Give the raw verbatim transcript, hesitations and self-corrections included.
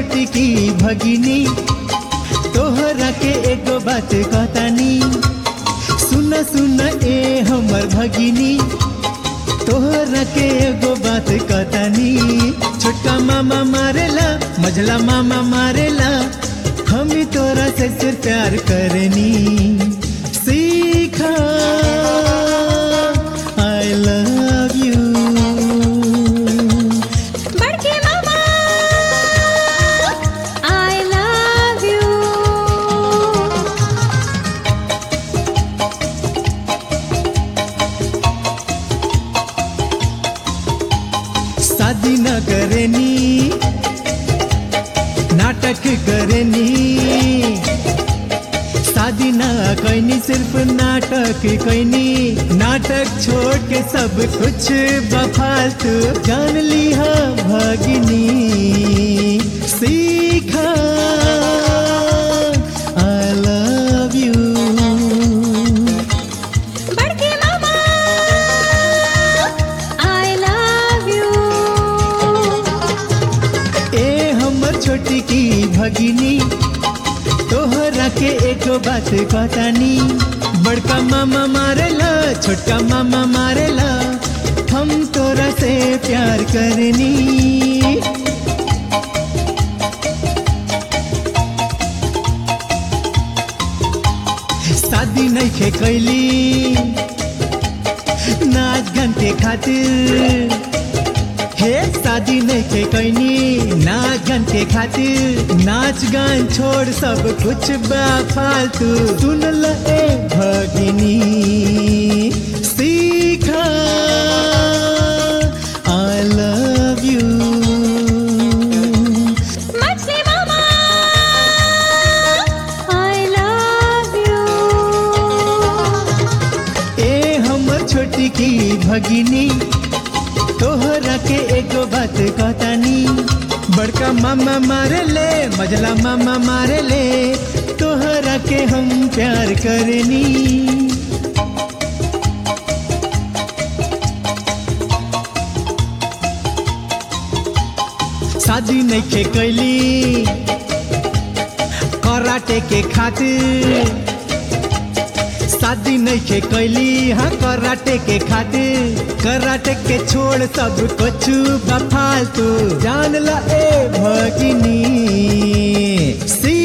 छोटी की भगिनी तोहरा के एगो बात कहतानी। सुन सुन ए हमर भगिनी तोहरा के एगो बात कहतानी। छोटका मामा मारेला मझला मामा मारेला हम तोरा से सिर्फ प्यार करनी। सीखा आई लव यू बड़के मामा आई लव यू। शादी न करेनी नाटक करेनी। शादी ना कैनी सिर्फ नाटक कैनी। नाटक छोड़ के सब कुछ बफालतू जान लिहा भगिनी। सीखा आई लव यू बड़के मामा आई लव यू। ए हमर छोटी की भगिनी तोहरा के एगो बात कहतानी। बड़का मामा मारेला छोटका मामा मारेला हम तोरा से प्यार करनी। शादी नहीं खे कैली नाच गान के खातिर। हे शादी नहीं के कैनी नाच गान के खातिर। नाच गान छोड़ सब कुछ बा फालतू सुन ल ए भगिनी। सीखा आई लव यू मछली मामा आई लव यू। ए हमर छोटी की भगिनी तोहरा के एगो बात कहतानी। बड़का मामा मारे ले मझला मामा मारे ले तोहरा के हम प्यार करनी। शादी नहीं के कैली कराटे के खातिर। शादी नहीं के कैली हाँ कराटे के खातिर। कराटे के छोड़ सब कुछ बफालतू जान ला ए भगिनी।